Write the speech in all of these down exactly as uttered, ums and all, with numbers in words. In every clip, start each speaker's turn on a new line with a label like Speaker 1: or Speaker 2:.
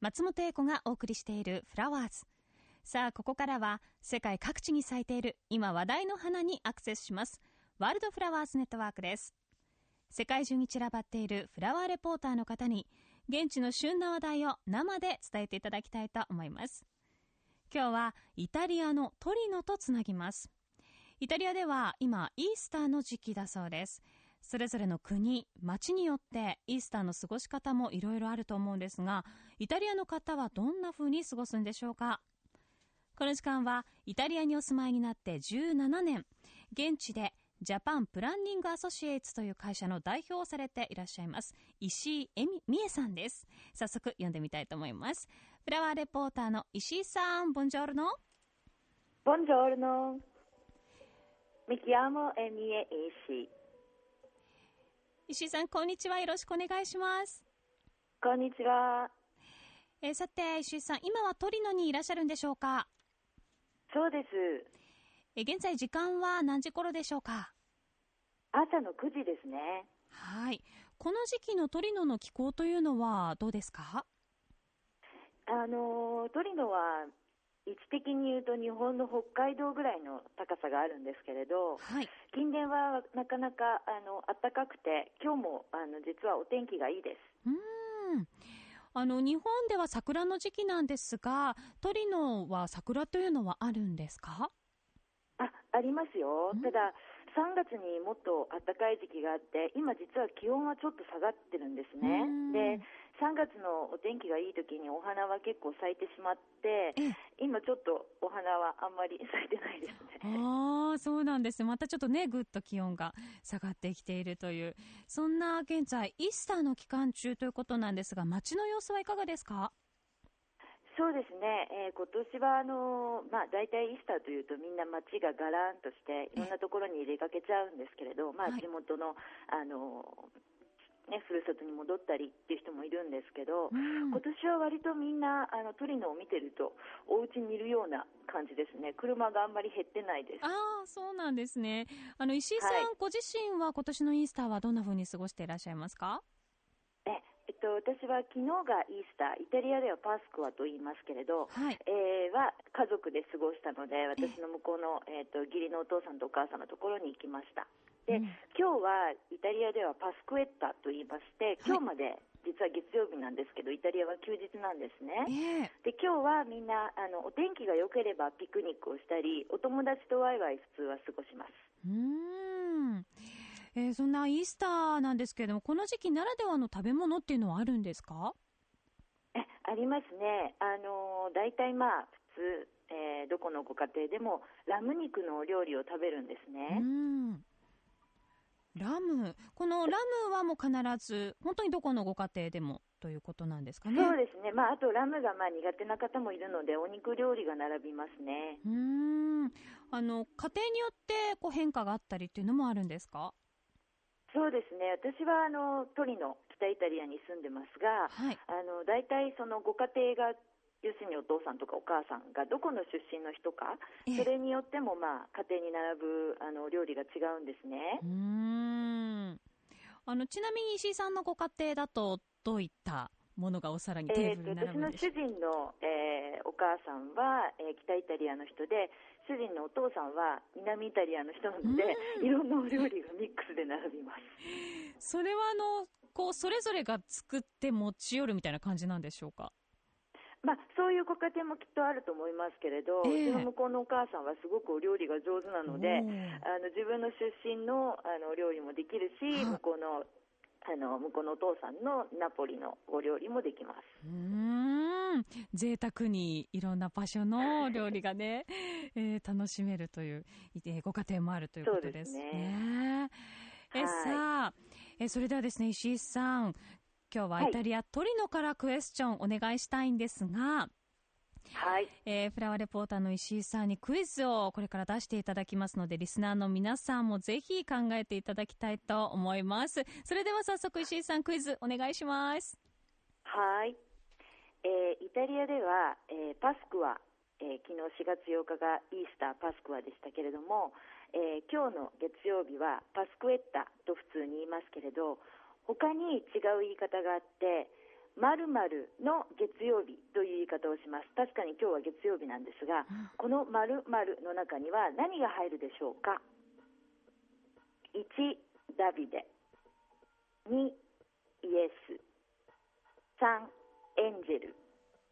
Speaker 1: 松本英子がお送りしているフラワーズ。さあ、ここからは世界各地に咲いている今話題の花にアクセスします。ワールドフラワーズネットワークです。世界中に散らばっているフラワーレポーターの方に現地の旬な話題を生で伝えていただきたいと思います。今日はイタリアのトリノとつなぎます。イタリアでは今イースターの時期だそうです。それぞれの国、町によってイースターの過ごし方もいろいろあると思うんですが、イタリアの方はどんな風に過ごすんでしょうか。この時間はイタリアにお住まいになってじゅうななねん、現地でジャパンプランニングアソシエイツという会社の代表をされていらっしゃいます石井恵美恵さんです。早速読んでみたいと思います。フラワーレポーターの石井さん、ボンジョルノ。
Speaker 2: ボンジョルノ。Mi chiamo Emie Ishii。
Speaker 1: 石井さん、こんにちは。よろしくお願いします。
Speaker 2: こんにちは。
Speaker 1: えー、さて、石井さん、今はトリノにいらっしゃるんでしょうか。
Speaker 2: そうです。
Speaker 1: えー、現在時間は何時頃でしょうか。
Speaker 2: 朝のくじですね。
Speaker 1: はい。この時期のトリノの気候というのはどうですか。
Speaker 2: あのトリノは位置的に言うと日本の北海道ぐらいの高さがあるんですけれど、
Speaker 1: はい、
Speaker 2: 近年はなかなかあの暖かくて今日もあの実はお天気がいいです。
Speaker 1: うーんあの日本では桜の時期なんですが、トリノは桜というのはあるんですか。
Speaker 2: あ、ありますよ。たださんがつにもっと暖かい時期があって、今実は気温はちょっと下がってるんですね。で、さんがつのお天気がいい時にお花は結構咲いてしまって、今ちょっとお花はあんまり咲いてないですね。
Speaker 1: ああ、そうなんです。またちょっとね、ぐっと気温が下がってきているという、そんな現在イースターの期間中ということなんですが、街の様子はいかがですか。
Speaker 2: そうですね、えー、今年はあのーまあ、大体イースターというとみんな街がガランとしていろんなところに出かけちゃうんですけれど、まあ、地元の、あのーね、ふるさとに戻ったりっていう人もいるんですけど、うん、今年は割とみんなあのトリノを見てるとお家にいるような感じですね。車があんまり減ってないです。
Speaker 1: ああ、そうなんですね。あの石井さん、はい、ご自身は今年のイースターはどんな風に過ごしていらっしゃいますか。
Speaker 2: ええっと、私は昨日がイースター、イタリアではパスクワと言いますけれど、
Speaker 1: はい、
Speaker 2: えー、は家族で過ごしたので、私の向こうの、えー、っと義理のお父さんとお母さんのところに行きました。で、うん、今日はイタリアではパスクエッタと言いまして、今日まで、はい、実は月曜日なんですけどイタリアは休日なんですね、えー、で今日はみんなあのお天気が良ければピクニックをしたりお友達とワイワイ普通は過ごします。
Speaker 1: うーん、えー、そんなイースターなんですけれども、この時期ならではの食べ物っていうのはあるんですか。
Speaker 2: えありますね。あのだいたいまあ普通、えー、どこのご家庭でもラム肉のお料理を食べるんですね。
Speaker 1: うーん、ラム、このラムはもう必ず本当にどこのご家庭でもということなんですかね。
Speaker 2: そうですね、まあ、あとラムがまあ苦手な方もいるのでお肉料理が並びますね。
Speaker 1: うーん、あの家庭によってこう変化があったりっていうのもあるんですか。
Speaker 2: そうですね、私はあのトリノ北イタリアに住んでますが、はい、あのだいたいそのご家庭が要するにお父さんとかお母さんがどこの出身の人か、それによってもまあ家庭に並ぶあの料理が違うんですね。
Speaker 1: うーん、あのちなみに石井さんのご家庭だとどういったものがお皿にテーブルに並ぶんでしょう。
Speaker 2: 私の主人の、えー、お母さんは、えー、北イタリアの人で、主人のお父さんは南イタリアの人なので、いろんなお料理がミックスで並びます。
Speaker 1: それはあのこうそれぞれが作って持ち寄るみたいな感じなんでしょうか。
Speaker 2: まあ、そういうご家庭もきっとあると思いますけれど、えー、うちの向こうのお母さんはすごくお料理が上手なので、あの自分の出身のあのお料理もできるし、向こうのあの向こうのお父さんのナポリのお料理もできます。
Speaker 1: うーん、贅沢にいろんな場所の料理がね、えー、楽しめるという、えー、ご家庭もあるということですね。
Speaker 2: そうですね。
Speaker 1: え、はい、さあ、えそれではですね、石井さん、今日はイタリア、はい、トリノからクエスチョンお願いしたいんですが、
Speaker 2: はい、
Speaker 1: えー、フラワーレポーターの石井さんにクイズをこれから出していただきますので、リスナーの皆さんもぜひ考えていただきたいと思います。それでは早速石井さん、クイズお願いします。
Speaker 2: はい、えー、イタリアでは、えー、パスクワ、えー、昨日しがつようかがイースターパスクワでしたけれども、えー、今日の月曜日はパスクエッタと普通に言いますけれど、他に違う言い方があって、 〇〇の月曜日という言い方をします。確かに今日は月曜日なんですが、この〇〇の中には何が入るでしょうか。いち、ダビデ、に、イエス、さん、エンジェル。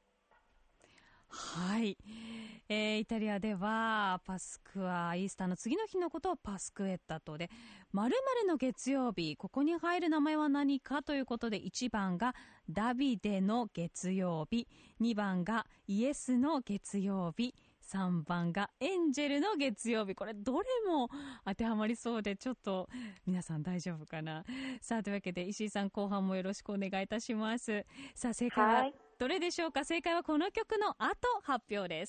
Speaker 1: はい、えー、イタリアではパスクはイースターの次の日のことをパスクエッタとで、〇〇の月曜日、ここに入る名前は何かということで、いちばんがダビデの月曜日、にばんがイエスの月曜日、さんばんがエンジェルの月曜日。これどれも当てはまりそうで、ちょっと皆さん大丈夫かな。さあ、というわけで石井さん、後半もよろしくお願いいたします。さあ、正解はどれでしょうか。正解はこの曲の後発表です。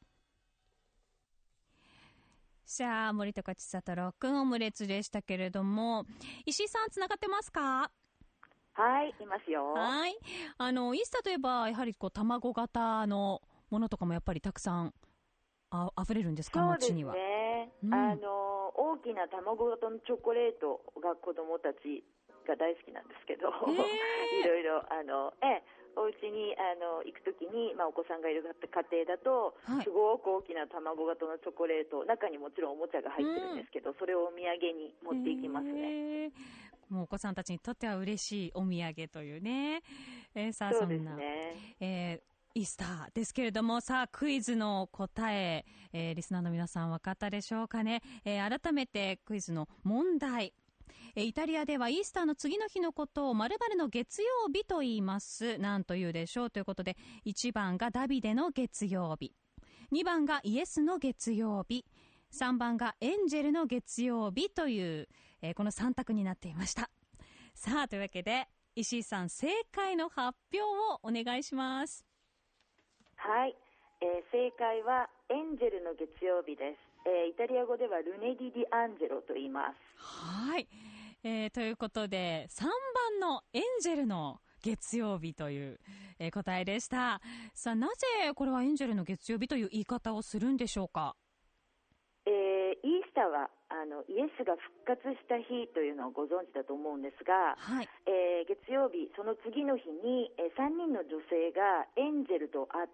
Speaker 1: さあ、森高千里ロックンオムレツでしたけれども、石井さんつながってますか。
Speaker 2: はい、いますよ。
Speaker 1: はい、あのイースターといえばやはりこう卵型のものとかもやっぱりたくさんあ溢れるんですか。
Speaker 2: そうですね、
Speaker 1: 街には、
Speaker 2: うん、あの大きな卵型のチョコレートが子供たちが大好きなんですけど、いろいろあのえお家にあの行くときに、まあ、お子さんがいる家庭だと、はい、すごく大きな卵型のチョコレート、中にもちろんおもちゃが入ってるんですけど、うん、それをお土産に持っていきますね。
Speaker 1: もうお子さんたちにとっては嬉しいお土産というね、えー、さあ、
Speaker 2: そうですね、
Speaker 1: そんな、えーイースターですけれども、さあクイズの答え、えー、リスナーの皆さん分かったでしょうかね。えー、改めてクイズの問題、えー、イタリアではイースターの次の日のことを〇〇の月曜日と言います。何というでしょうということで、いちばんがダビデの月曜日、にばんがイエスの月曜日、さんばんがエンジェルの月曜日という、えー、このさん択になっていました。さあ、というわけで石井さん、正解の発表をお願いします。
Speaker 2: はい、えー、正解はエンジェルの月曜日です。えー、イタリア語ではルネディ・ディ・アンジェロと言います。
Speaker 1: はい、えー、ということでさんばんのエンジェルの月曜日という、えー、答えでした。さあ、なぜこれはエンジェルの月曜日という言い方をするんでしょうか。
Speaker 2: えー、イースターはあのイエスが復活した日というのをご存知だと思うんですが、はい、えー、月曜日、その次の日に、えー、さんにんの女性がエンジェルと会って、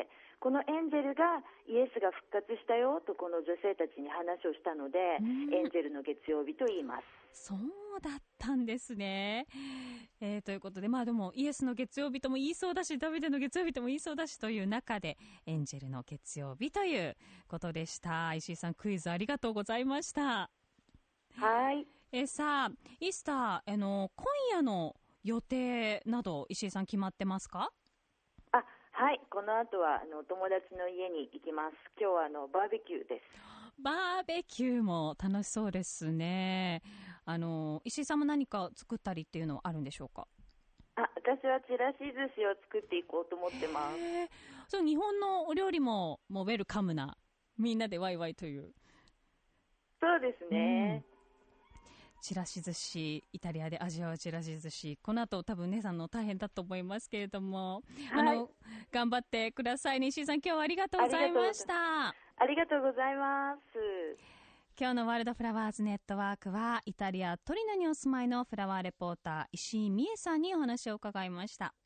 Speaker 2: このエンジェルがイエスが復活したよとこの女性たちに話をしたので、エンジェルの月曜日と言います。
Speaker 1: そうだったんですね。えー、ということで、まあでもイエスの月曜日とも言いそうだし、ダビデの月曜日とも言いそうだしという中で、エンジェルの月曜日ということでした。石井さん、クイズありがとうございました。
Speaker 2: はい。
Speaker 1: えー、さあ、イースター、あの今夜の予定など石井さん決まってますか。
Speaker 2: あ、はい、この後はあの友達の家に行きます。今日はあのバーベキューです。
Speaker 1: バーベキューも楽しそうですね。あの石井さんも何か作ったりっていうのはあるんでしょうか。
Speaker 2: あ、私はちらし寿司を作っていこうと思ってます。
Speaker 1: そう、日本のお料理ももうウェルカムな、みんなでワイワイという。
Speaker 2: そうですね、うん、
Speaker 1: ちらし寿司、イタリアで味わうちらし寿司、この後多分姉さんの大変だと思いますけれども、はい、あの頑張ってくださいね。石井さん、今日はありがとうございました。
Speaker 2: ありがとうございます。
Speaker 1: 今日のワールドフラワーズネットワークはイタリアトリノにお住まいのフラワーレポーター石井美恵さんにお話を伺いました。